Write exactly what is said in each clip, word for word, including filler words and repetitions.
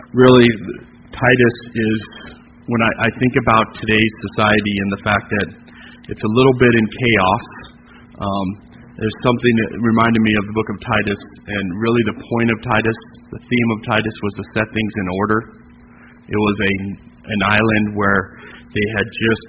really, Titus is, when I, I think about today's society and the fact that it's a little bit in chaos, um, there's something that reminded me of the book of Titus, and really the point of Titus, the theme of Titus was to set things in order. It was a an island where they had just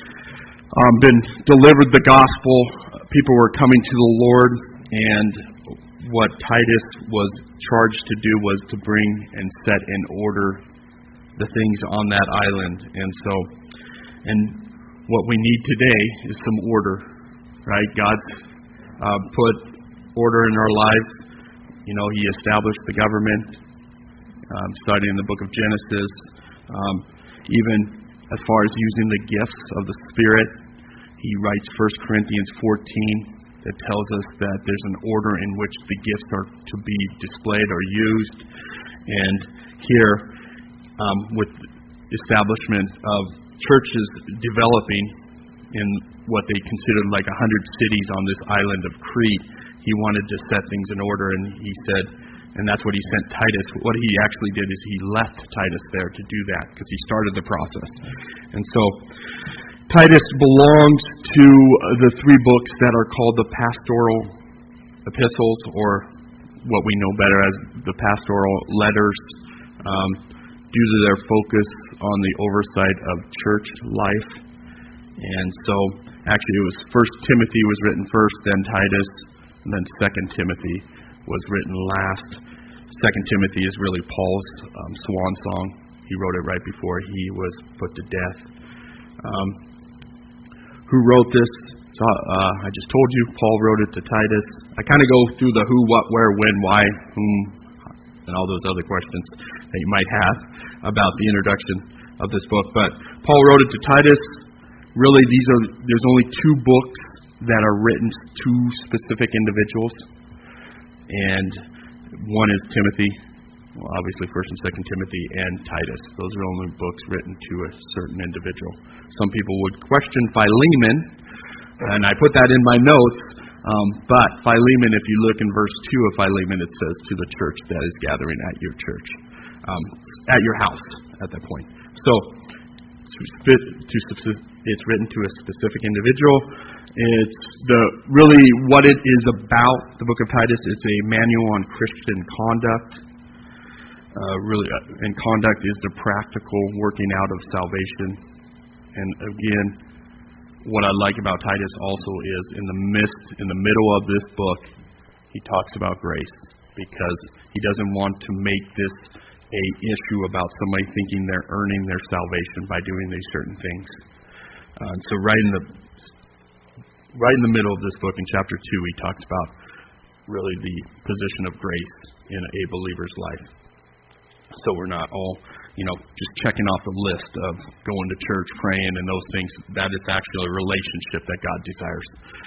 um, been delivered the gospel. People were coming to the Lord, and what Titus was charged to do was to bring and set in order the things on that island. And so, and what we need today is some order, right? God's uh, put order in our lives. You know, He established the government, um, studying the book of Genesis, um, even as far as using the gifts of the Spirit. He writes First Corinthians fourteen that tells us that there's an order in which the gifts are to be displayed or used. And here, um, with establishment of churches developing in what they considered like a hundred cities on this island of Crete, he wanted to set things in order, and he said, and that's what he sent Titus. What he actually did is he left Titus there to do that, because he started the process. And so Titus belongs to the three books that are called the pastoral epistles, or what we know better as the pastoral letters, um, due to their focus on the oversight of church life. And so, actually, it was First Timothy was written first, then Titus, and then Second Timothy was written last. Second Timothy is really Paul's um, swan song. He wrote it right before he was put to death. Um, who wrote this? So, uh, I just told you, Paul wrote it to Titus. I kind of go through the who, what, where, when, why, whom, and all those other questions that you might have about the introduction of this book. But Paul wrote it to Titus. Really, these are there's only two books that are written to specific individuals, and one is Timothy, well, obviously First and Second Timothy, and Titus. Those are only books written to a certain individual. Some people would question Philemon, and I put that in my notes. Um, but Philemon, if you look in verse two of Philemon, it says to the church that is gathering at your church, um, at your house at that point. So to, to, it's written to a specific individual. It's the really what it is about. The book of Titus. It's a manual on Christian conduct. Uh, really, uh, and conduct is the practical working out of salvation. And again, what I like about Titus also is in the midst, in the middle of this book, he talks about grace, because he doesn't want to make this a issue about somebody thinking they're earning their salvation by doing these certain things. Uh, so right in the right in the middle of this book, in chapter two, he talks about really the position of grace in a believer's life. So we're not all, you know, just checking off the list of going to church, praying, and those things. That is actually a relationship that God desires.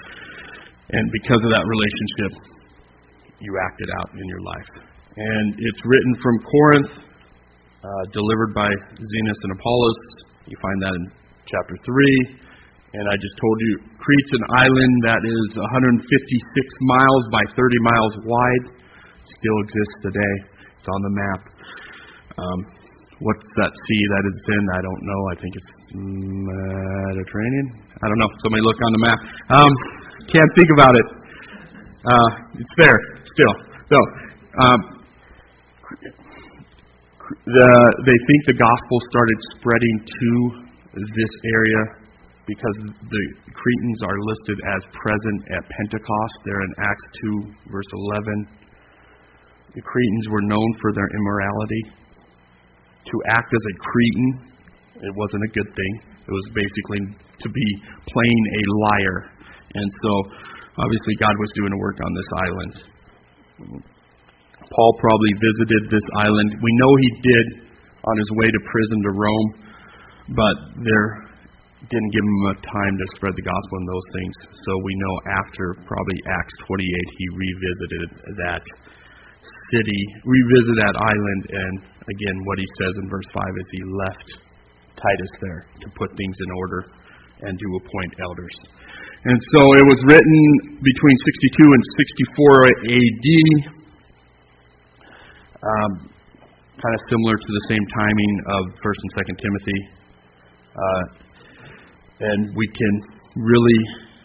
And because of that relationship, you act it out in your life. And it's written from Corinth, uh, delivered by Zenas and Apollos. You find that in chapter three. And I just told you, Crete's an island that is one hundred fifty-six miles by thirty miles wide. Still exists today. It's on the map. Um, what's that sea that it's in? I don't know. I think it's Mediterranean. I don't know. Somebody look on the map. Um, can't think about it. Uh, it's there still. So, um, the, they think the gospel started spreading to this area because the Cretans are listed as present at Pentecost. They're in Acts two, verse eleven. The Cretans were known for their immorality. To act as a Cretan, it wasn't a good thing. It was basically to be playing a liar. And so, obviously, God was doing a work on this island. Paul probably visited this island. We know he did on his way to prison to Rome, but there didn't give him a time to spread the gospel and those things. So we know after probably Acts twenty-eight, he revisited that city, revisited that island, and again, what he says in verse five is he left Titus there to put things in order and to appoint elders. And so it was written between sixty-two and sixty-four A D. Um, kind of similar to the same timing of First and Second Timothy. Uh, and we can really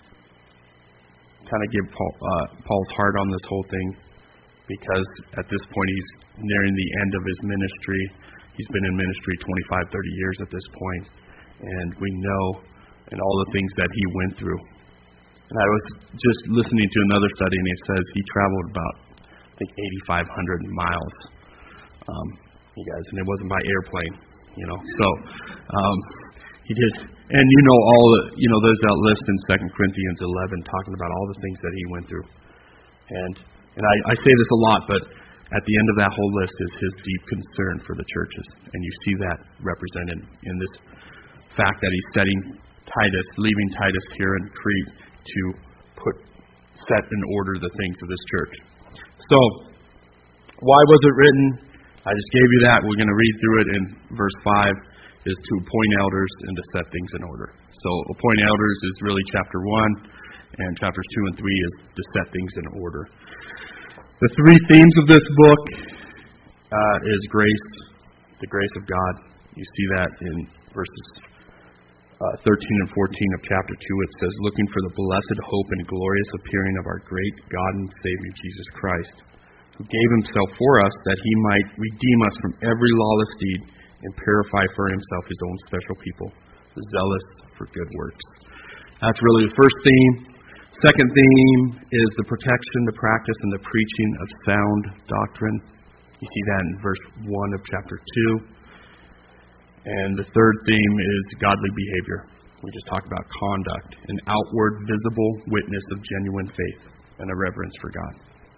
kind of give Paul, uh, Paul's heart on this whole thing, because at this point he's nearing the end of his ministry. He's been in ministry twenty-five, thirty years at this point, and we know and all the things that he went through. And I was just listening to another study, and it says he traveled about, I think, eighty-five hundred miles, um, you guys, and it wasn't by airplane, you know. So um, he did, and you know all the, you know, there's that list in Second Corinthians eleven talking about all the things that he went through, and and I, I say this a lot, but at the end of that whole list is his deep concern for the churches, and you see that represented in this fact that he's setting Titus, leaving Titus here in Crete to put set in order the things of this church. So, why was it written? I just gave you that. We're going to read through it in verse five, is to appoint elders and to set things in order. So, appoint elders is really chapter one, and chapters two and three is to set things in order. The three themes of this book uh, is grace, the grace of God. You see that in verses uh, thirteen and fourteen of chapter two. It says, looking for the blessed hope and glorious appearing of our great God and Savior, Jesus Christ, who gave himself for us that he might redeem us from every lawless deed and purify for himself his own special people, zealous for good works. That's really the first theme. Second theme is the protection, the practice, and the preaching of sound doctrine. You see that in verse one of chapter two. And the third theme is godly behavior. We just talked about conduct, an outward, visible witness of genuine faith and a reverence for God.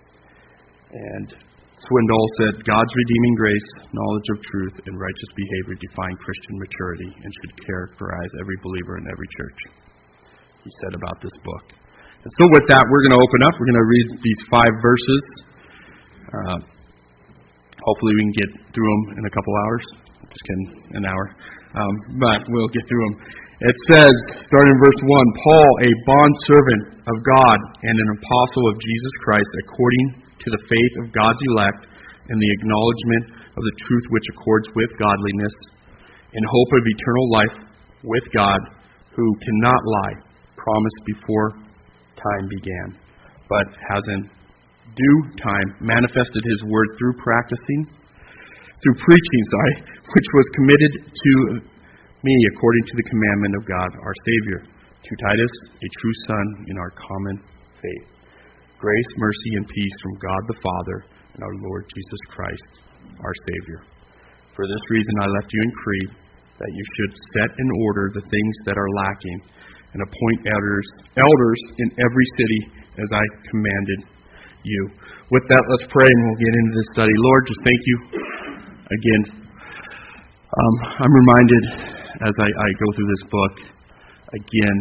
And Swindoll said, God's redeeming grace, knowledge of truth, and righteous behavior define Christian maturity and should characterize every believer in every church. He said about this book. And so with that, we're going to open up. We're going to read these five verses. Uh, hopefully we can get through them in a couple hours. Just kidding, an hour. Um, but we'll get through them. It says, starting in verse one, Paul, a bondservant of God and an apostle of Jesus Christ, according to the faith of God's elect and the acknowledgement of the truth which accords with godliness, in hope of eternal life with God, who cannot lie, promised before time began, but has in due time manifested his word through practicing, through preaching, sorry, which was committed to me according to the commandment of God our Savior, to Titus, a true son in our common faith. Grace, mercy, and peace from God the Father and our Lord Jesus Christ, our Savior. For this reason I left you in Crete, that you should set in order the things that are lacking, and appoint elders, elders in every city as I commanded you. With that, let's pray and we'll get into this study. Lord, just thank you again. Um, I'm reminded as I, I go through this book, again,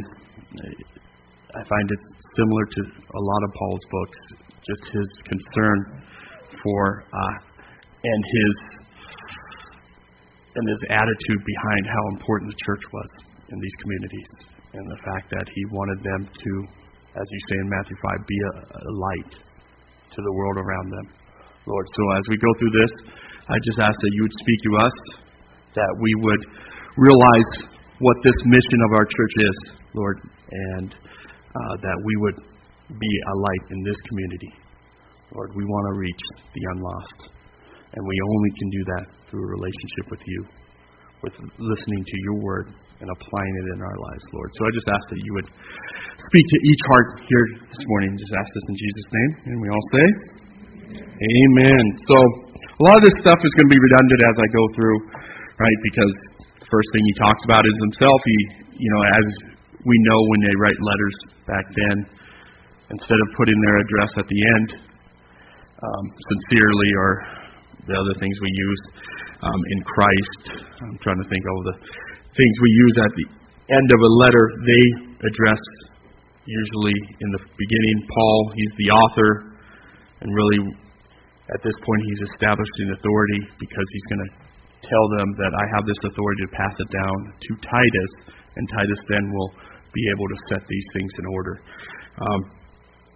I find it similar to a lot of Paul's books, just his concern for uh, and his and his attitude behind how important the church was in these communities, and the fact that he wanted them to, as you say in Matthew five, be a, a light to the world around them. Lord, so as we go through this, I just ask that you would speak to us, that we would realize what this mission of our church is, Lord, and uh, that we would be a light in this community. Lord, we want to reach the unlost, and we only can do that through a relationship with you, with listening to your word and applying it in our lives, Lord. So I just ask that you would speak to each heart here this morning. Just ask this in Jesus' name, and we all say, Amen. So a lot of this stuff is going to be redundant as I go through, right? Because the first thing he talks about is himself. He, you know, as we know when they write letters back then, instead of putting their address at the end, um, sincerely, or the other things we use um, in Christ, I'm trying to think of the things we use at the end of a letter, they address usually in the beginning Paul. He's the author, and really at this point he's establishing authority because he's going to tell them that I have this authority to pass it down to Titus, and Titus then will be able to set these things in order. Um,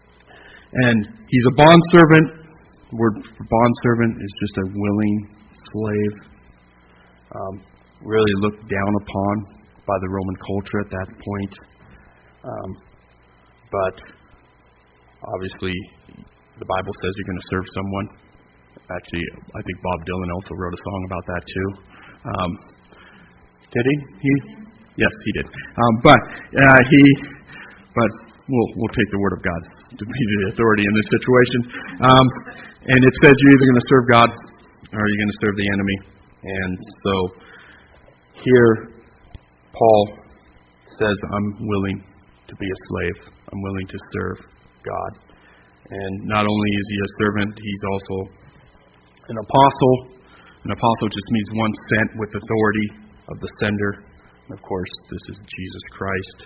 and he's a bondservant. The word for bondservant is just a willing slave, um, really looked down upon by the Roman culture at that point. Um, but obviously, the Bible says you're going to serve someone. Actually, I think Bob Dylan also wrote a song about that too. Um, did he? He? Yes, he did. Um, but uh, he, but we'll we'll take the word of God to be the authority in this situation. Um, and it says you're either going to serve God or you're going to serve the enemy. And so here, Paul says, "I'm willing to be a slave. I'm willing to serve God." And not only is he a servant, he's also an apostle. An apostle just means one sent with authority of the sender. And of course, this is Jesus Christ.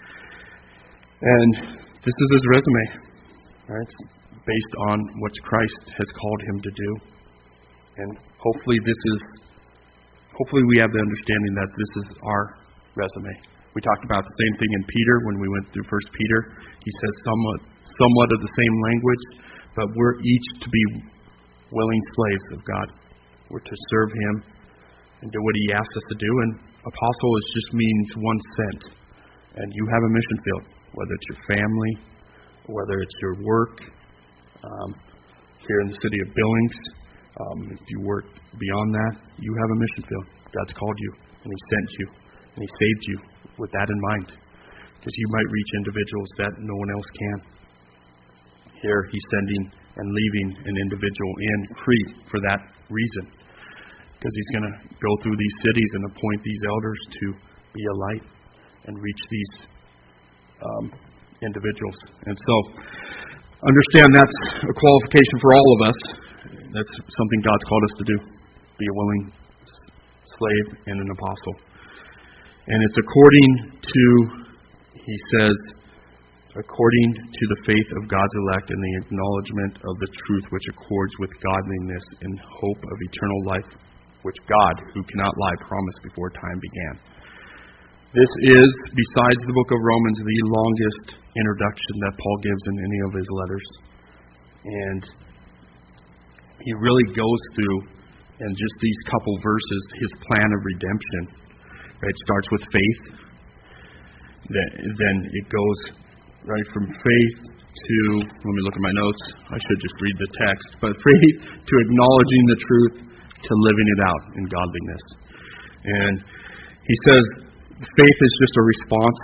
And this is his resume, right? Based on what Christ has called him to do. And hopefully this is, hopefully we have the understanding that this is our resume. We talked about the same thing in Peter when we went through First Peter. He says somewhat, somewhat of the same language, but we're each to be willing slaves of God. We're to serve him and do what he asks us to do. And apostle is just means one sent. And you have a mission field, whether it's your family, whether it's your work. Um, here in the city of Billings, um, if you work beyond that, you have a mission field. God's called you, and he sent you, and he saved you with that in mind. Because you might reach individuals that no one else can. Here, he's sending and leaving an individual in Crete for that reason. Because he's going to go through these cities and appoint these elders to be a light and reach these um, individuals. And so, understand that's a qualification for all of us. That's something God's called us to do. Be a willing slave and an apostle. And it's according to, he says, according to the faith of God's elect and the acknowledgement of the truth which accords with godliness in hope of eternal life, which God, who cannot lie, promised before time began. This is, besides the book of Romans, the longest introduction that Paul gives in any of his letters. And he really goes through, in just these couple verses, his plan of redemption. Right? It starts with faith. Then it goes right from faith to, let me look at my notes. I should just read the text. But faith to acknowledging the truth, to living it out in godliness. And he says faith is just a response.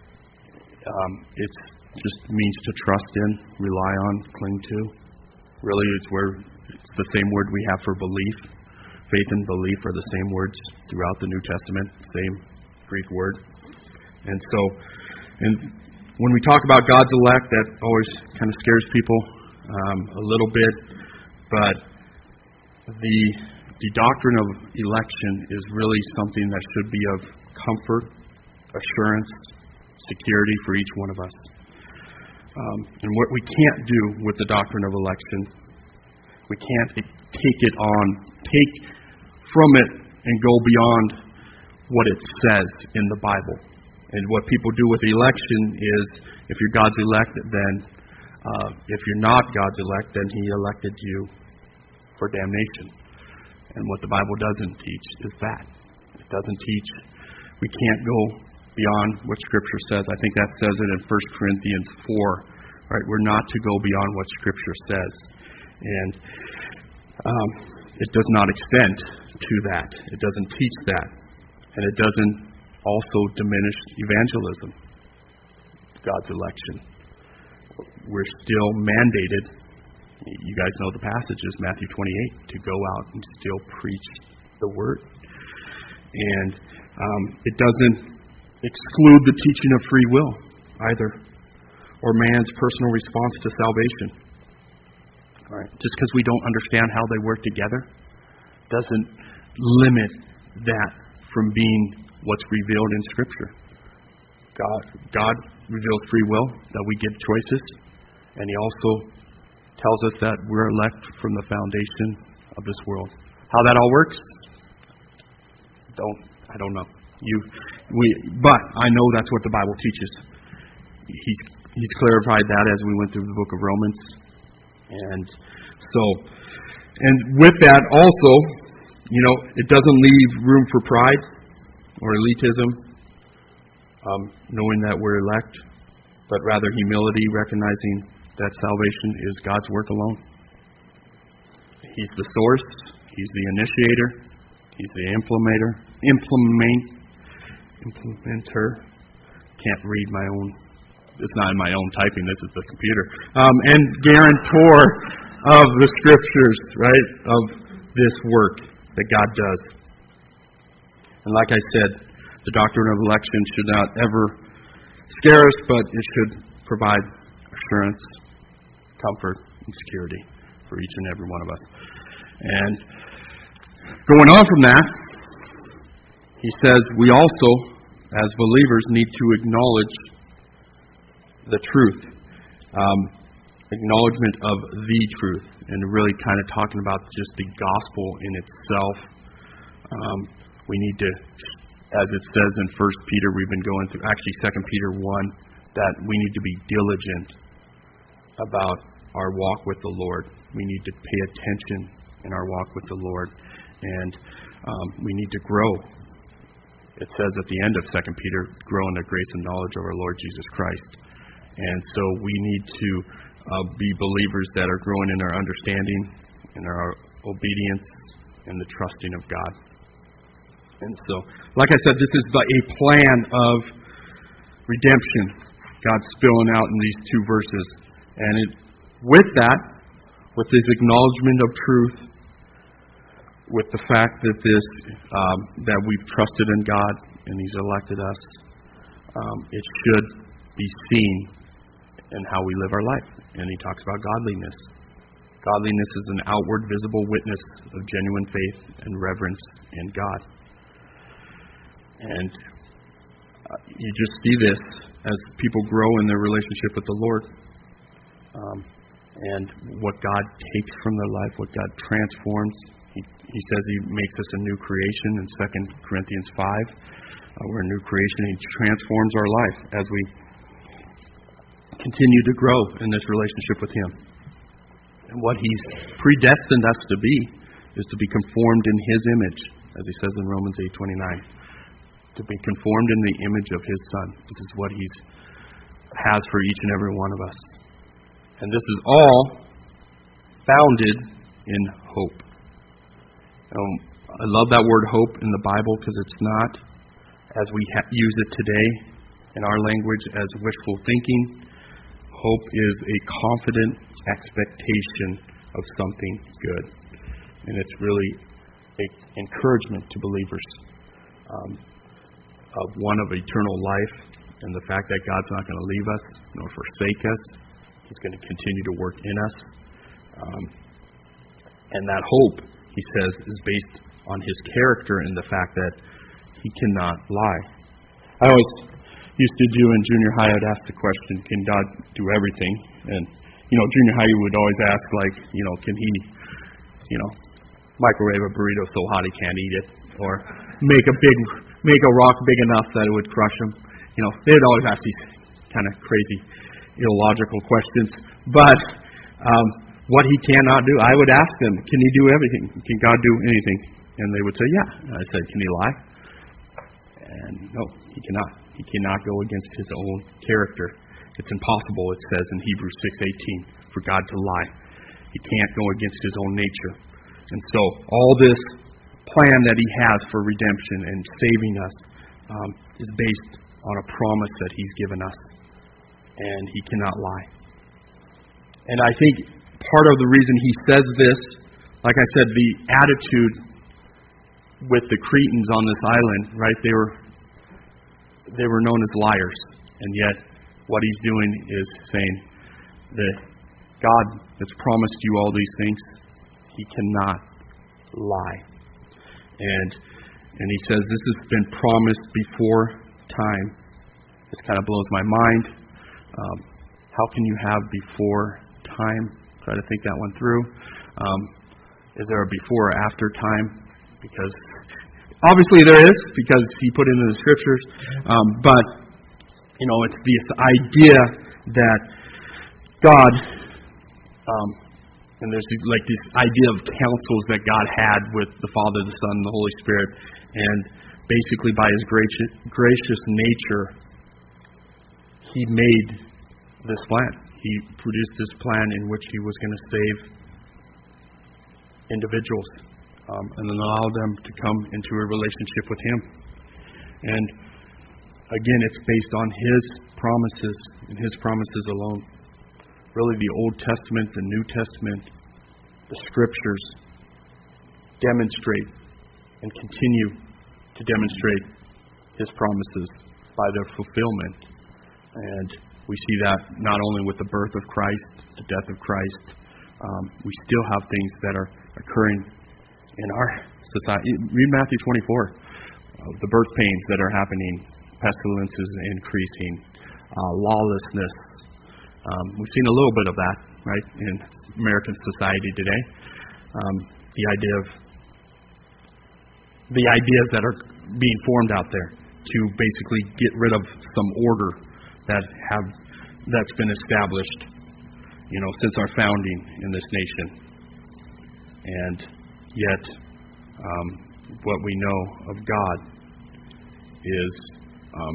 Um, it just means to trust in, rely on, cling to. Really, it's where it's the same word we have for belief. Faith and belief are the same words throughout the New Testament, same Greek word. And so, and when we talk about God's elect, that always kind of scares people um, a little bit. But the the doctrine of election is really something that should be of comfort, assurance, security for each one of us. Um, and what we can't do with the doctrine of election, we can't take it on, take from it and go beyond what it says in the Bible. And what people do with election is, if you're God's elect, then uh, if you're not God's elect, then he elected you for damnation. And what the Bible doesn't teach is that. It doesn't teach, we can't go beyond what Scripture says. I think that says it in First Corinthians four. Right? We're not to go beyond what Scripture says. And um, it does not extend to that. It doesn't teach that. And it doesn't also diminish evangelism, God's election. We're still mandated, you guys know the passages, Matthew twenty-eight, to go out and still preach the Word. And um, it doesn't exclude the teaching of free will either, or man's personal response to salvation. All right. Just because we don't understand how they work together doesn't limit that from being what's revealed in Scripture. God, God reveals free will, that we give choices, and he also tells us that we're elect from the foundation of this world. How that all works, don't I don't know. You, we, but I know that's what the Bible teaches. He's He's clarified that as we went through the book of Romans, and so, and with that also, you know, it doesn't leave room for pride or elitism, um, knowing that we're elect, but rather humility, recognizing that salvation is God's work alone. He's the source. He's the initiator. He's the implementer. Implement, implementer. Can't read my own. It's not in my own typing. This is the computer. Um, and guarantor of the Scriptures, right? Of this work that God does. And like I said, the doctrine of election should not ever scare us, but it should provide assurance, comfort, and security for each and every one of us. And going on from that, he says we also, as believers, need to acknowledge the truth. Um, acknowledgement of the truth. And really kind of talking about just the gospel in itself. Um, we need to, as it says in First Peter, we've been going through, actually Second Peter one, that we need to be diligent about our walk with the Lord. We need to pay attention in our walk with the Lord. And um, we need to grow. It says at the end of Second Peter, grow in the grace and knowledge of our Lord Jesus Christ. And so we need to uh, be believers that are growing in our understanding, in our obedience, and the trusting of God. And so, like I said, this is the, a plan of redemption. God's spilling out in these two verses. And it, with that, with this acknowledgement of truth, with the fact that this um, that we've trusted in God and He's elected us, um, it should be seen in how we live our life. And he talks about godliness. Godliness is an outward, visible witness of genuine faith and reverence in God. And uh, you just see this as people grow in their relationship with the Lord. Um, and what God takes from their life, what God transforms. He, he says He makes us a new creation in Second Corinthians five. Uh, we're a new creation. He transforms our life as we continue to grow in this relationship with Him. And what He's predestined us to be is to be conformed in His image, as He says in Romans eight twenty-nine. To be conformed in the image of His Son. This is what He has for each and every one of us. And this is all founded in hope. Um, I love that word hope in the Bible because it's not, as we ha- use it today in our language, as wishful thinking. Hope is a confident expectation of something good. And it's really an encouragement to believers um, of one of eternal life and the fact that God's not going to leave us nor forsake us. He's going to continue to work in us. Um, and that hope, he says, is based on His character and the fact that He cannot lie. I always used to do in junior high, I'd ask the question, can God do everything? And, you know, junior high, you would always ask, like, you know, can He, you know, microwave a burrito so hot He can't eat it? Or make a big, make a rock big enough that it would crush Him? You know, they'd always ask these kind of crazy, illogical questions. But um, what He cannot do, I would ask them, can He do everything? Can God do anything? And they would say, yeah. And I said, can He lie? And no, He cannot. He cannot go against His own character. It's impossible, it says in Hebrews six eighteen, for God to lie. He can't go against His own nature. And so all this plan that He has for redemption and saving us um, is based on a promise that He's given us. And He cannot lie. And I think part of the reason He says this, like I said, the attitude with the Cretans on this island, right? They were they were known as liars, and yet what He's doing is saying that God that's promised you all these things, He cannot lie. And and He says this has been promised before time. This kind of blows my mind. Um, how can you have before time? Try to think that one through. Um, is there a before or after time? Because obviously there is, because He put it into the Scriptures. Um, but, you know, it's this idea that God um, And there's these, like this idea of councils that God had with the Father, the Son, and the Holy Spirit. And basically by His gracious, gracious nature, He made this plan. He produced this plan in which He was going to save individuals um, and then allow them to come into a relationship with Him. And again, it's based on His promises and His promises alone. Really, the Old Testament, the New Testament, the Scriptures demonstrate and continue to demonstrate His promises by their fulfillment. And we see that not only with the birth of Christ, the death of Christ, um, we still have things that are occurring in our society. Read Matthew twenty-four, uh, the birth pains that are happening, pestilences increasing, uh, lawlessness. Um, we've seen a little bit of that, right, in American society today. Um, the idea of the ideas that are being formed out there to basically get rid of some order that have that's been established, you know, since our founding in this nation. And yet, um, what we know of God is, um,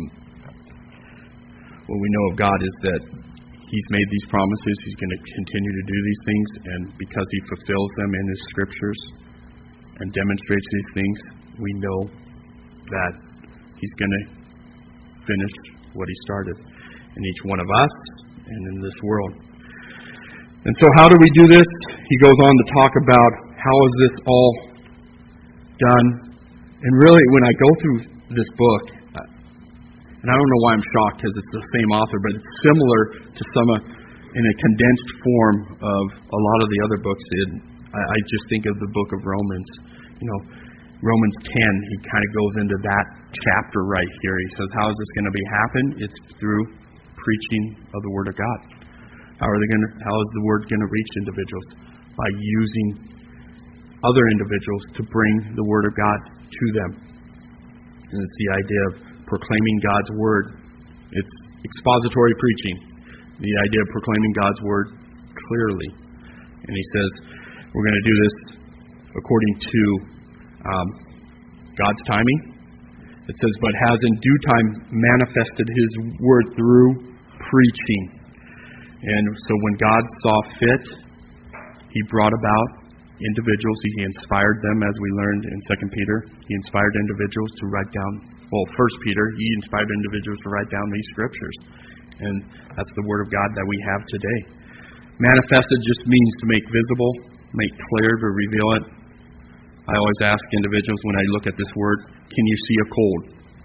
what we know of God is that He's made these promises. He's going to continue to do these things, and because He fulfills them in His Scriptures and demonstrates these things, we know that He's going to finish what He started in each one of us and in this world. And so how do we do this? He goes on to talk about how is this all done. And really, when I go through this book, and I don't know why I'm shocked because it's the same author, but it's similar to some uh, in a condensed form of a lot of the other books. It, I, I just think of the book of Romans. You know, Romans ten, he kind of goes into that chapter right here. He says, how is this going to be happen? It's through preaching of the Word of God. How are they going to? How is the Word going to reach individuals? By using other individuals to bring the Word of God to them. And it's the idea of proclaiming God's Word. It's expository preaching. The idea of proclaiming God's Word clearly. And he says, we're going to do this according to um, God's timing. It says, but has in due time manifested His Word through preaching. And so when God saw fit, He brought about individuals. He inspired them, as we learned in Second Peter. He inspired individuals to write down, well, First Peter, He inspired individuals to write down these Scriptures. And that's the Word of God that we have today. Manifested just means to make visible, make clear, to reveal it. I always ask individuals when I look at this word, can you see a cold?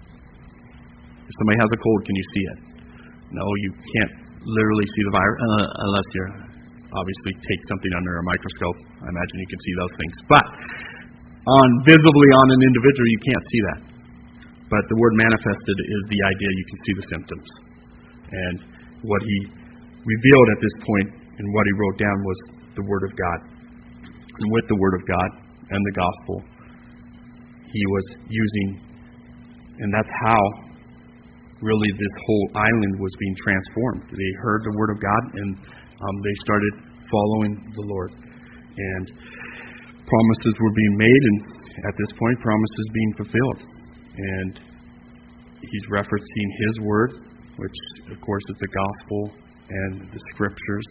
If somebody has a cold, can you see it? No, you can't literally see the virus uh, unless you obviously take something under a microscope. I imagine you can see those things. But on visibly on an individual, you can't see that. But the word manifested is the idea you can see the symptoms. And what he revealed at this point and what he wrote down was the Word of God. And with the Word of God and the Gospel, he was using, and that's how really this whole island was being transformed. They heard the Word of God and um, they started following the Lord. And promises were being made, and at this point, promises being fulfilled. And he's referencing his Word, which, of course, is the Gospel and the Scriptures.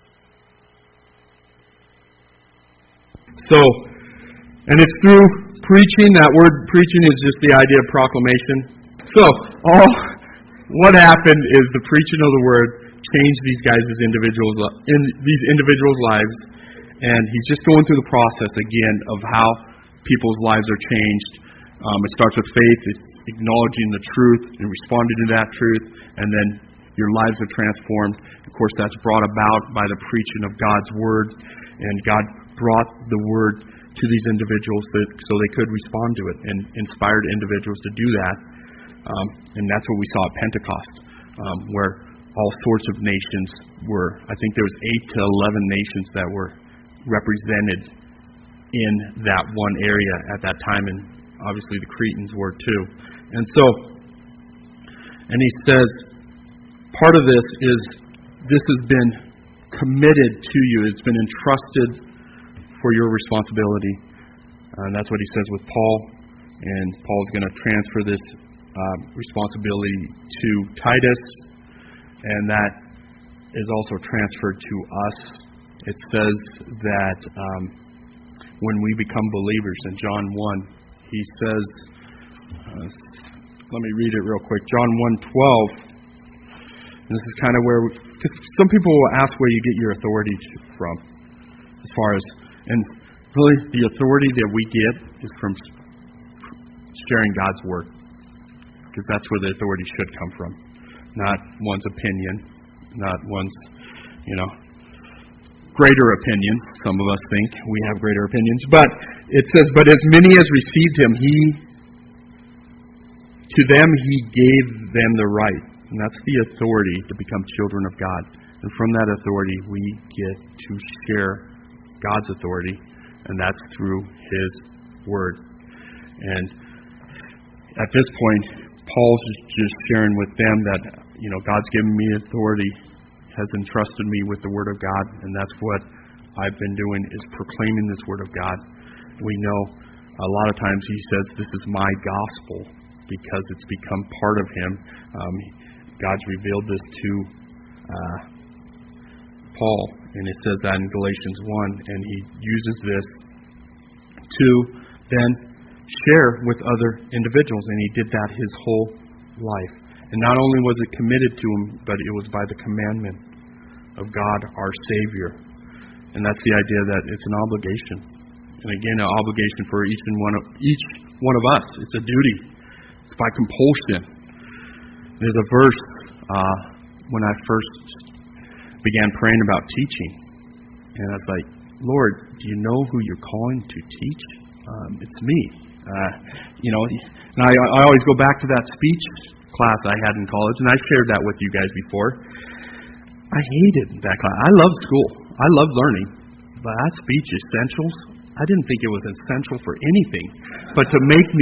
So, and it's through preaching. That word preaching is just the idea of proclamation. So, all what happened is the preaching of the Word changed these guys as individuals, in these individuals' lives, and he's just going through the process again of how people's lives are changed. Um, it starts with faith. It's acknowledging the truth and responding to that truth, and then your lives are transformed. Of course, that's brought about by the preaching of God's Word, and God brought the Word to these individuals that, so they could respond to it, and inspired individuals to do that. Um, and that's what we saw at Pentecost, um, where all sorts of nations were, I think there was eight to eleven nations that were represented in that one area at that time, and obviously the Cretans were too. And so, and he says, part of this is, this has been committed to you. It's been entrusted for your responsibility. And that's what he says with Paul. And Paul's going to transfer this uh, responsibility to Titus. And that is also transferred to us. It says that um, when we become believers, in John one, he says, uh, let me read it real quick. John one twelve. And this is kind of where, we, cause some people will ask where you get your authority from, as far as, and really the authority that we get is from sharing God's word, because that's where the authority should come from, not one's opinion, not one's, you know, greater opinion. Some of us think we have greater opinions, but it says, but as many as received him, he, to them he gave them the right. And that's the authority to become children of God. And from that authority, we get to share God's authority, and that's through his word. And at this point, Paul's just sharing with them that, you know, God's given me authority, has entrusted me with the word of God, and that's what I've been doing, is proclaiming this word of God. We know a lot of times he says, this is my gospel, because it's become part of him. Um, God's revealed this to uh, Paul, and it says that in Galatians one, and he uses this to then share with other individuals, and he did that his whole life. And not only was it committed to him, but it was by the commandment of God, our Savior. And that's the idea that it's an obligation. And again, an obligation for each and one of each one of us. It's a duty. It's by compulsion. There's a verse uh, when I first began praying about teaching, and I was like, Lord, do you know who you're calling to teach? Um, it's me. Uh, you know, and I, I always go back to that speech class I had in college, and I shared that with you guys before. I hated that class. I loved school. I loved learning, but that speech essentials, I didn't think it was essential for anything, but to make me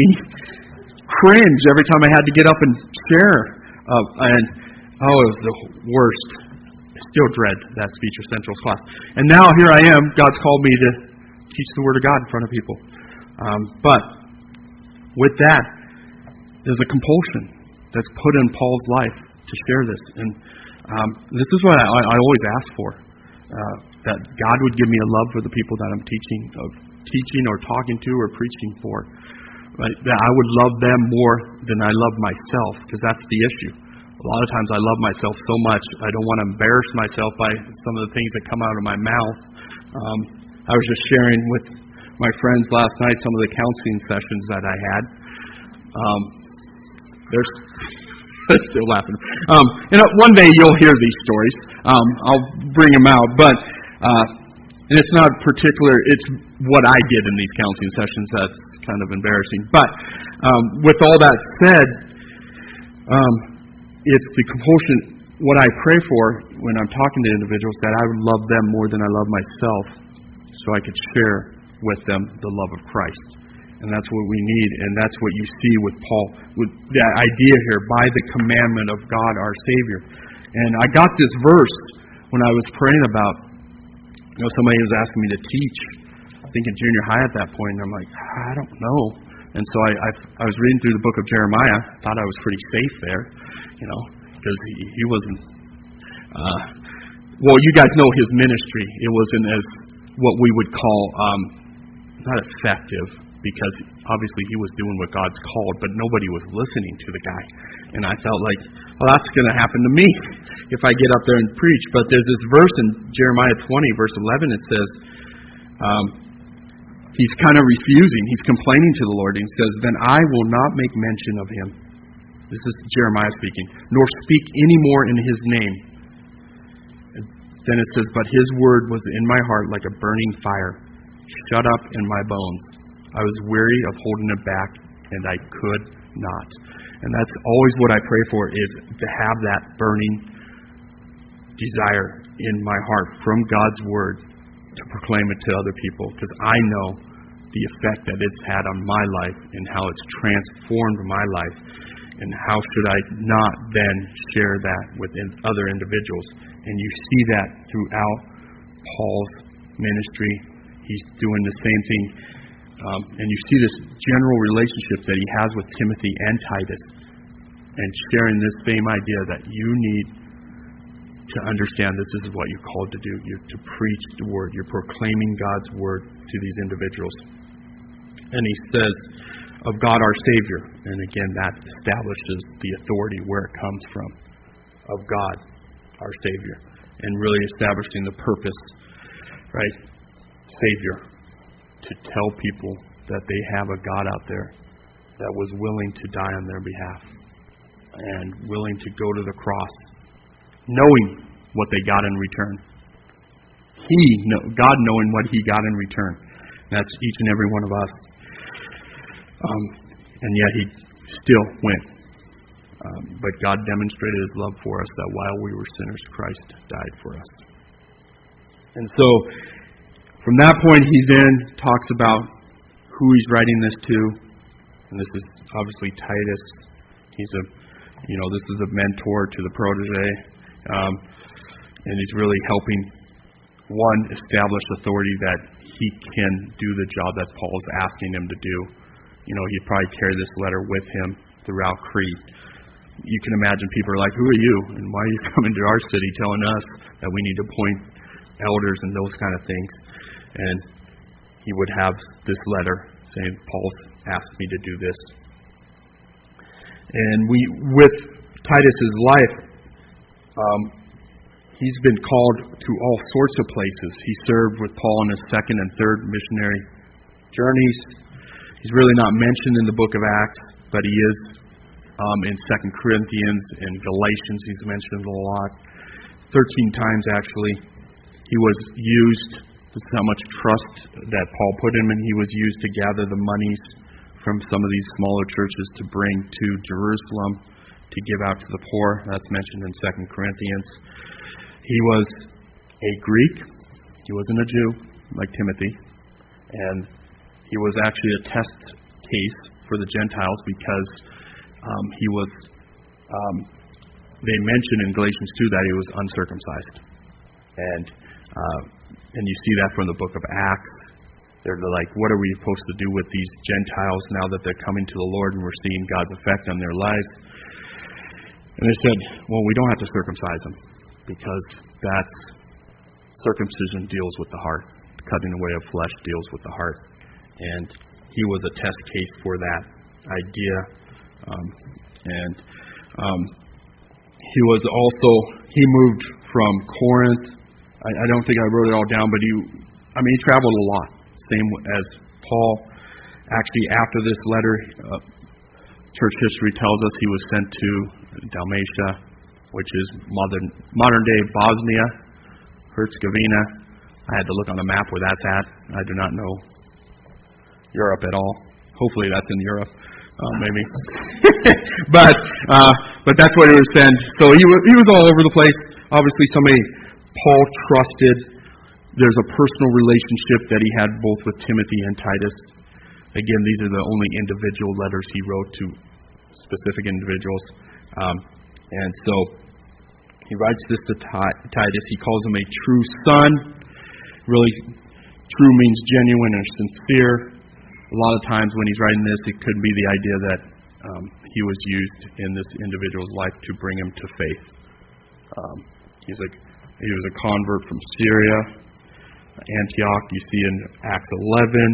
cringe every time I had to get up and share. Uh, and, oh, it was the worst. I still dread that Speech Essentials class. And now here I am. God's called me to teach the Word of God in front of people. Um, but with that, there's a compulsion that's put in Paul's life to share this. And um, this is what I, I always ask for, uh, that God would give me a love for the people that I'm teaching, of teaching or talking to or preaching for. Right? That I would love them more than I love myself, because that's the issue. A lot of times I love myself so much, I don't want to embarrass myself by some of the things that come out of my mouth. Um, I was just sharing with my friends last night some of the counseling sessions that I had. Um, they're, they're still laughing. Um, you know, one day you'll hear these stories. Um, I'll bring them out, but uh, and it's not particular. It's what I get in these counseling sessions that's kind of embarrassing. But um, with all that said, um, it's the compulsion. What I pray for when I'm talking to individuals, that I would love them more than I love myself, so I could share with them the love of Christ. And that's what we need, and that's what you see with Paul, with that idea here, by the commandment of God our Savior. And I got this verse when I was praying about, you know, somebody was asking me to teach, I think in junior high at that point, and I'm like, I don't know. And so I, I, I was reading through the book of Jeremiah, thought I was pretty safe there, you know, because he, he wasn't, uh, well, you guys know his ministry. It wasn't as what we would call, um, not effective, because obviously he was doing what God's called, but nobody was listening to the guy. And I felt like, well, that's going to happen to me if I get up there and preach. But there's this verse in Jeremiah twenty, verse eleven, it says, um, he's kind of refusing. He's complaining to the Lord. And he says, then I will not make mention of him. This is Jeremiah speaking. Nor speak any more in his name. And then it says, but his word was in my heart like a burning fire, shut up in my bones. I was weary of holding it back, and I could not. And that's always what I pray for, is to have that burning desire in my heart from God's word to proclaim it to other people, because I know the effect that it's had on my life and how it's transformed my life, and how should I not then share that with other individuals. And you see that throughout Paul's ministry. He's doing the same thing. Um, and you see this general relationship that he has with Timothy and Titus, and sharing this same idea that you need to understand this is what you're called to do. You're to preach the word. You're proclaiming God's word to these individuals. And he says, of God our Savior. And again, that establishes the authority where it comes from. Of God our Savior. And really establishing the purpose, right? Savior. To tell people that they have a God out there that was willing to die on their behalf. And willing to go to the cross. Knowing what they got in return. He, God knowing what He got in return. That's each and every one of us. Um, and yet He still went. Um, but God demonstrated His love for us, that while we were sinners, Christ died for us. And so, from that point, He then talks about who He's writing this to. And this is obviously Titus. He's a, you know, this is a mentor to the protege. Um, and he's really helping, one, establish authority that he can do the job that Paul's asking him to do. You know, he'd probably carry this letter with him throughout Crete. You can imagine people are like, who are you? And why are you coming to our city telling us that we need to appoint elders and those kind of things? And he would have this letter saying, Paul's asked me to do this. And we, with Titus's life, Um, he's been called to all sorts of places. He served with Paul on his second and third missionary journeys. He's really not mentioned in the book of Acts, but he is um, in Second Corinthians and Galatians. He's mentioned a lot. Thirteen times, actually. He was used. This is how much trust that Paul put him in. He was used to gather the monies from some of these smaller churches to bring to Jerusalem to give out to the poor. That's mentioned in Second Corinthians. He was a Greek. He wasn't a Jew like Timothy. And he was actually a test case for the Gentiles because um, he was, um, they mention in Galatians two that he was uncircumcised. And uh, and you see that from the book of Acts. They're like, what are we supposed to do with these Gentiles now that they're coming to the Lord and we're seeing God's effect on their lives? And they said, well, we don't have to circumcise them because that's circumcision deals with the heart. Cutting away of flesh deals with the heart. And he was a test case for that idea. Um, and um, he was also, he moved from Corinth. I, I don't think I wrote it all down, but he, I mean, he traveled a lot. Same as Paul. Actually, after this letter, uh, church history tells us he was sent to Dalmatia, which is modern modern day Bosnia, Herzegovina. I had to look on a map where that's at. I do not know Europe at all. Hopefully that's in Europe, uh, maybe. but uh, but that's what he was sent. So he was, he was all over the place. Obviously, somebody Paul trusted. There's a personal relationship that he had both with Timothy and Titus. Again, these are the only individual letters he wrote to specific individuals. Um, and so he writes this to Titus. He calls him a true son. Really, true means genuine or sincere. A lot of times when he's writing this, it could be the idea that um, he was used in this individual's life to bring him to faith. Um, he's a, he was a convert from Syria, Antioch, you see in Acts eleven.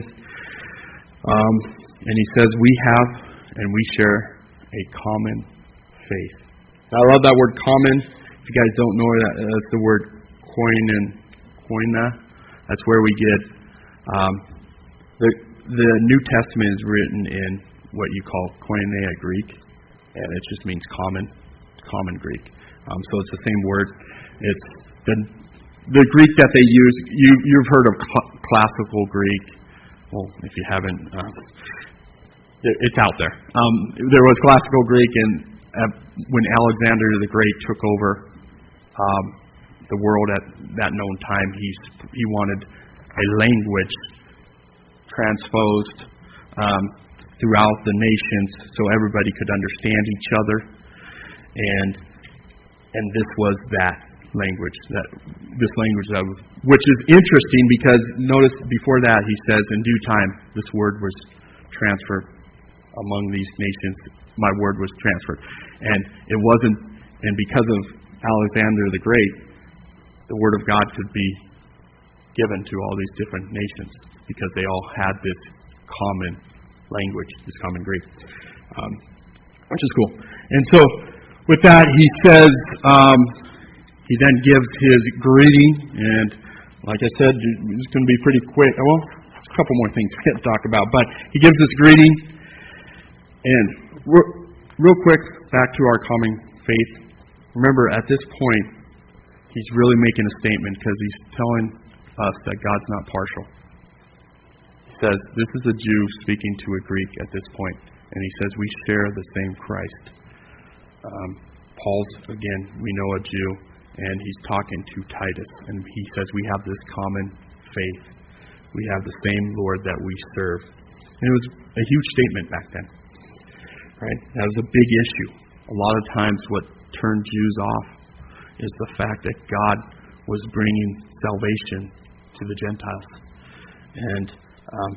Um, and he says, we have and we share a common faith. Now, I love that word common. If you guys don't know that, that's the word koin and koina. That's where we get um, the the New Testament is written in what you call koinonia Greek, and it just means common, common Greek. Um, so it's the same word. It's the the Greek that they use. You you've heard of cl- classical Greek. Well, if you haven't, uh, it's out there. Um, there was classical Greek, and uh, when Alexander the Great took over um, the world at that known time, he he wanted a language transposed um, throughout the nations so everybody could understand each other, and and this was that language, that this language that was, which is interesting because notice before that he says, in due time, this word was transferred among these nations. My word was transferred. And it wasn't, and because of Alexander the Great, the word of God could be given to all these different nations because they all had this common language, this common Greek, um, which is cool. And so, with that, he says, um, he then gives his greeting, and like I said, it's going to be pretty quick. Well, there's a couple more things we have to talk about, but he gives this greeting, and real quick, back to our common faith. Remember, at this point, he's really making a statement because he's telling us that God's not partial. He says, this is a Jew speaking to a Greek at this point, and he says we share the same Christ. Um, Paul's, again, we know a Jew, and he's talking to Titus, and he says we have this common faith. We have the same Lord that we serve. And it was a huge statement back then. Right? That was a big issue. A lot of times what turned Jews off is the fact that God was bringing salvation to the Gentiles. And um,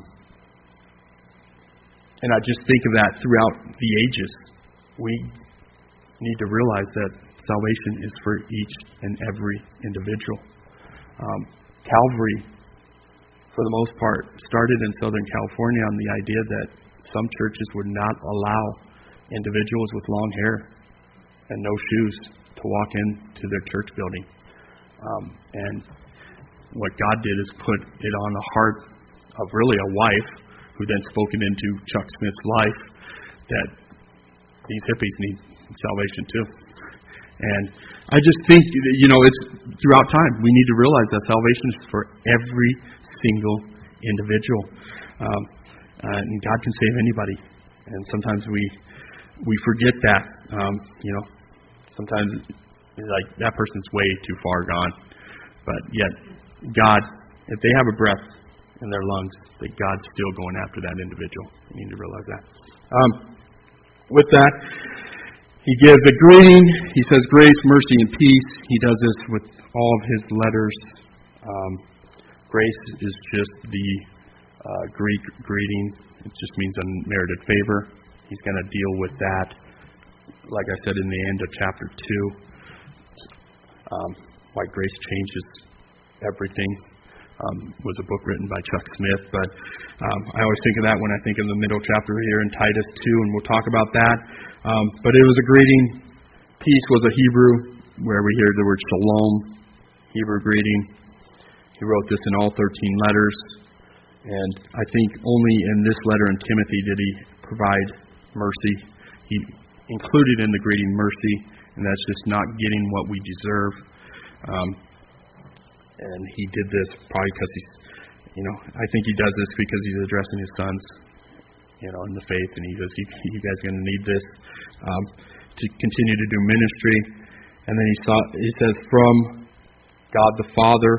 and I just think of that throughout the ages. We need to realize that salvation is for each and every individual. Um, Calvary, for the most part, started in Southern California on the idea that some churches would not allow individuals with long hair and no shoes to walk into their church building. Um, and what God did is put it on the heart of really a wife, who then spoke it into Chuck Smith's life, that these hippies need salvation too. And I just think, you know, it's throughout time. We need to realize that salvation is for every single individual. Um, uh, and God can save anybody. And sometimes we we forget that. Um, you know, sometimes like that person's way too far gone. But yet, God, if they have a breath in their lungs, that God's still going after that individual. You need to realize that. Um, with that, he gives a greeting. He says grace, mercy, and peace. He does this with all of his letters. Um, grace is just the uh, Greek greeting. It just means unmerited favor. He's going to deal with that, like I said, in the end of chapter two. Um, why grace changes everything. Um, was a book written by Chuck Smith, but um, I always think of that when I think of the middle chapter here in Titus two, and we'll talk about that. Um, but it was a greeting. Peace was a Hebrew, where we hear the word shalom, Hebrew greeting. He wrote this in all thirteen letters, and I think only in this letter in Timothy did he provide mercy. He included in the greeting mercy, and that's just not getting what we deserve. Um, And he did this probably because he's, you know, I think he does this because he's addressing his sons, you know, in the faith. And he says, you, you guys are going to need this um, to continue to do ministry. And then he, saw, he says, from God the Father.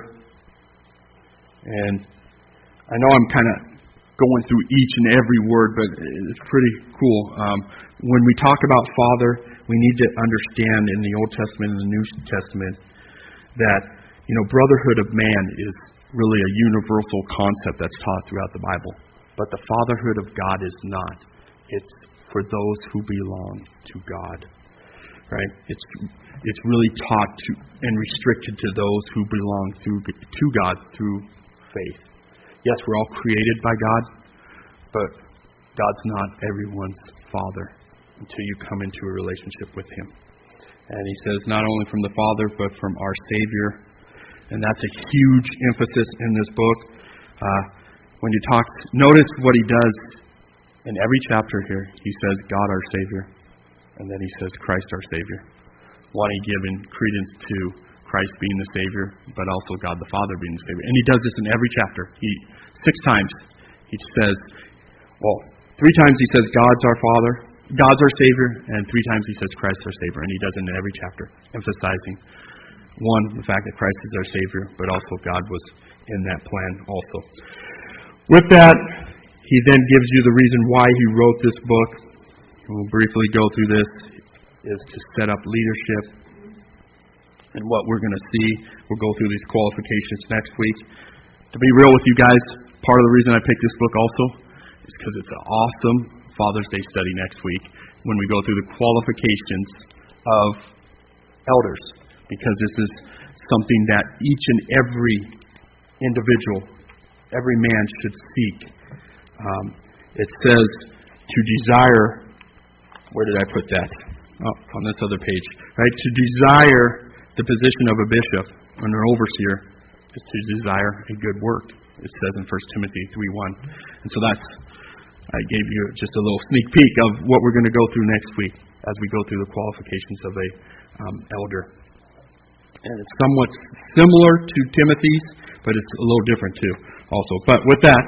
And I know I'm kind of going through each and every word, but it's pretty cool. Um, when we talk about Father, we need to understand in the Old Testament and the New Testament that, you know, brotherhood of man is really a universal concept that's taught throughout the Bible. But the fatherhood of God is not. It's for those who belong to God. Right? It's it's really taught to and restricted to those who belong through to God through faith. Yes, we're all created by God, but God's not everyone's father until you come into a relationship with Him. And He says not only from the Father, but from our Savior. And that's a huge emphasis in this book. Uh, when he talks, notice what he does in every chapter here. He says, God our Savior. And then he says, Christ our Savior. One, he giving credence to Christ being the Savior, but also God the Father being the Savior. And he does this in every chapter. He Six times he says, well, three times he says, God's our Father, God's our Savior, and three times he says, Christ our Savior. And he does it in every chapter, emphasizing one, the fact that Christ is our Savior, but also God was in that plan also. With that, he then gives you the reason why he wrote this book. We'll briefly go through this, is to set up leadership. and what we're going to see. We'll go through these qualifications next week. To be real with you guys, part of the reason I picked this book also is because it's an awesome Father's Day study next week when we go through the qualifications of elders, because this is something that each and every individual, every man should seek. Um, it says to desire, where did I put that? Oh, on this other page. Right? To desire the position of a bishop and an overseer is to desire a good work. It says in First Timothy three one. And so that's, I gave you just a little sneak peek of what we're going to go through next week as we go through the qualifications of a um, elder. And it's somewhat similar to Timothy's, but it's a little different too also. But with that,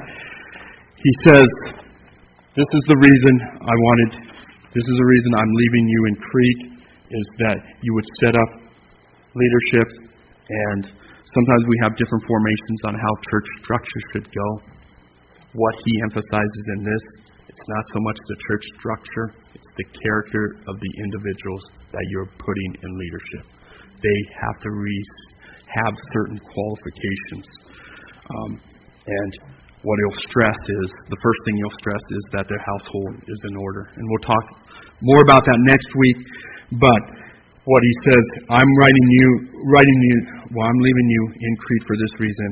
he says, this is the reason I wanted, this is the reason I'm leaving you in Crete, is that you would set up leadership. And sometimes we have different formations on how church structure should go. What he emphasizes in this, it's not so much the church structure, it's the character of the individuals that you're putting in leadership. They have to re- have certain qualifications. Um, and what he'll stress is, the first thing he'll stress is that their household is in order. And we'll talk more about that next week. But what he says, I'm writing you, writing you, well, I'm leaving you in Crete for this reason,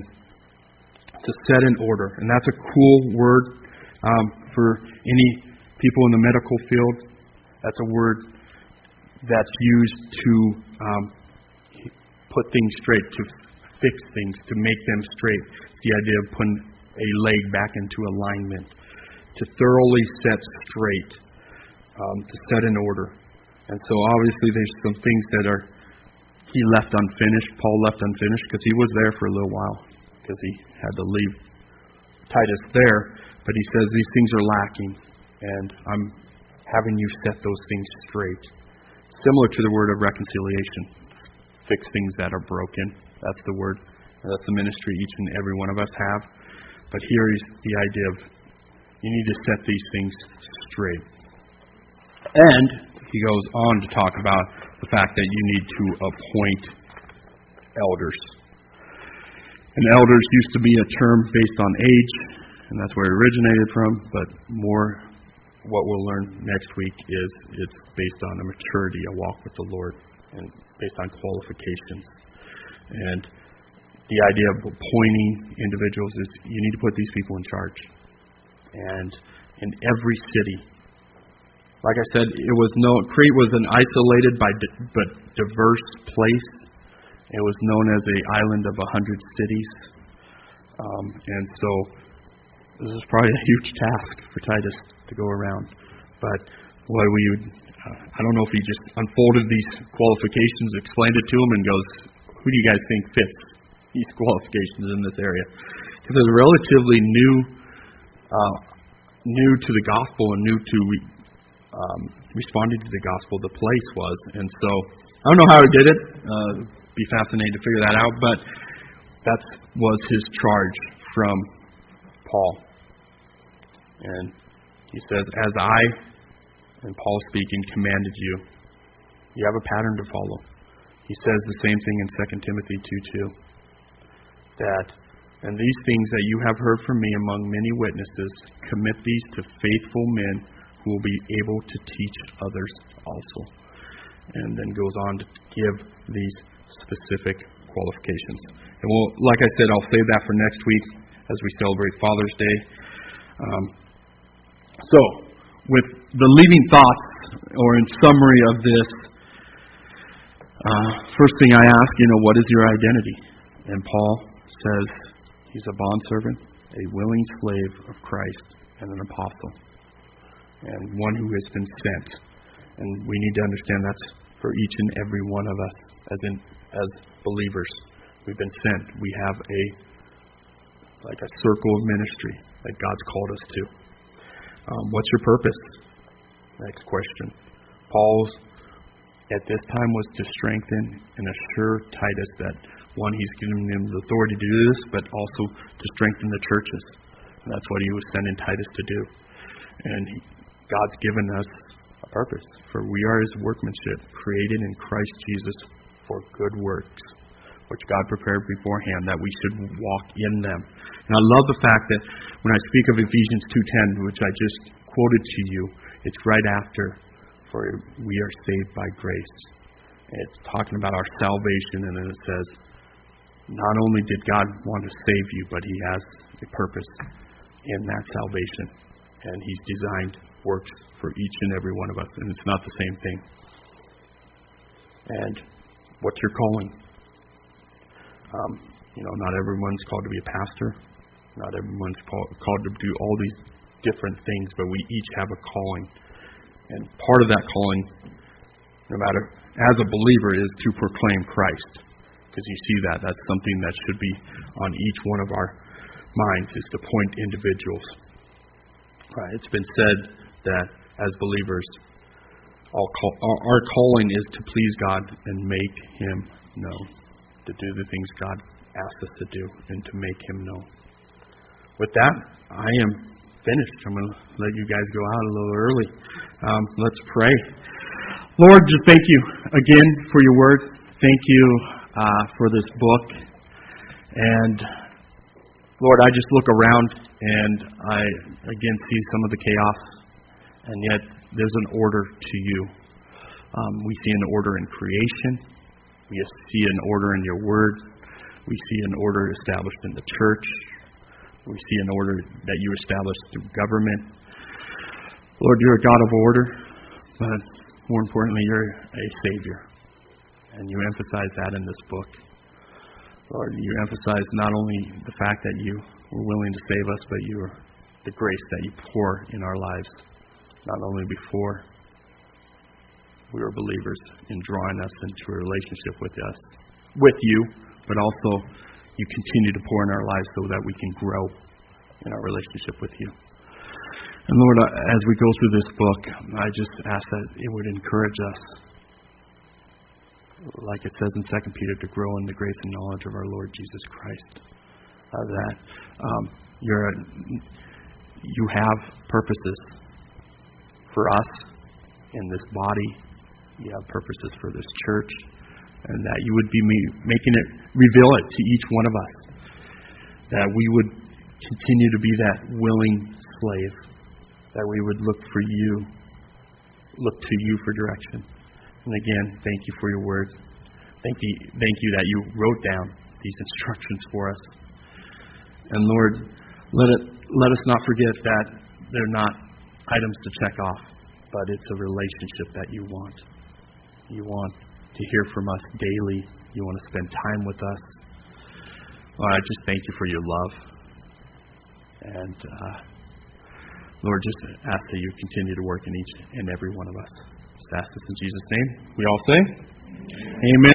to set in order. And that's a cool word um, for any people in the medical field. That's a word that's used to um, put things straight, to fix things, to make them straight. It's the idea of putting a leg back into alignment, to thoroughly set straight, um, to set in order. And so obviously there's some things that are he left unfinished, Paul left unfinished, because he was there for a little while, because he had to leave Titus there. But he says these things are lacking, and I'm having you set those things straight. Similar to the word of reconciliation. Fix things that are broken. That's the word. That's the ministry each and every one of us have. But here is the idea of you need to set these things straight. And he goes on to talk about the fact that you need to appoint elders. And elders used to be a term based on age, and that's where it originated from, but more what we'll learn next week is it's based on a maturity, a walk with the Lord, and based on qualifications. And the idea of appointing individuals is you need to put these people in charge. And in every city, like I said, it was no Crete was an isolated by di- but diverse place. It was known as a island of a hundred cities, um, and so this is probably a huge task for Titus to go around. But what we would, uh, I don't know if he just unfolded these qualifications, explained it to him, and goes, "Who do you guys think fits these qualifications in this area?" Because it's relatively new, uh, new to the gospel and new to um, responding to the gospel. The place was, and so I don't know how he did it. Uh, be fascinating to figure that out, but that was his charge from Paul. And he says, "As I," and Paul speaking, "commanded you," you have a pattern to follow. He says the same thing in Second Timothy two two. That, "And these things that you have heard from me among many witnesses, commit these to faithful men who will be able to teach others also." And then goes on to give these specific qualifications. And we'll, like I said, I'll save that for next week as we celebrate Father's Day. Um, so, with the leading thoughts, or in summary of this, uh, first thing I ask, you know, what is your identity? And Paul says he's a bondservant, a willing slave of Christ, and an apostle, and one who has been sent. And we need to understand that's for each and every one of us as in as believers. We've been sent. We have a like a circle of ministry that God's called us to. Um, what's your purpose? Next question. Paul's at this time was to strengthen and assure Titus that, one, he's giving him the authority to do this, but also to strengthen the churches. And that's what he was sending Titus to do. And he, God's given us a purpose, for we are his workmanship, created in Christ Jesus for good works, which God prepared beforehand, that we should walk in them. And I love the fact that when I speak of Ephesians two ten, which I just quoted to you, it's right after, for we are saved by grace. It's talking about our salvation, and then it says, not only did God want to save you, but He has a purpose in that salvation. And He's designed works for each and every one of us, and it's not the same thing. And what's your calling? Um, you know, not everyone's called to be a pastor. Not everyone's called, called to do all these different things, but we each have a calling. And part of that calling, no matter as a believer, is to proclaim Christ. Because you see that. That's something that should be on each one of our minds, is to point individuals. Right. It's been said that as believers, all call, our, our calling is to please God and make Him known. To do the things God asks us to do and to make Him known. With that, I am finished. I'm going to let you guys go out a little early. Um, let's pray. Lord, just thank you again for your word. Thank you uh, for this book. And Lord, I just look around and I again see some of the chaos, and yet there's an order to you. Um, we see an order in creation. We see an order in your word. We see an order established in the church. We see an order that you established through government. Lord, you're a God of order, but more importantly, you're a Savior. And you emphasize that in this book. Lord, you emphasize not only the fact that you were willing to save us, but you are the grace that you pour in our lives, not only before we were believers, in drawing us into a relationship with us, with you, but also you continue to pour in our lives so that we can grow in our relationship with you. And Lord, as we go through this book, I just ask that it would encourage us, like it says in Second Peter, to grow in the grace and knowledge of our Lord Jesus Christ. Uh, that um, you're a, you have purposes for us in this body. You have purposes for this church, and that you would be making it, reveal it to each one of us. That we would continue to be that willing slave. That we would look for you, look to you for direction. And again, thank you for your word. Thank you, thank you that you wrote down these instructions for us. And Lord, let it let us not forget that they're not items to check off, but it's a relationship that you want. You want to hear from us daily. You want to spend time with us. Lord, I just thank you for your love. And uh, Lord, just ask that you continue to work in each and every one of us. Just ask this in Jesus' name. We all say, Amen.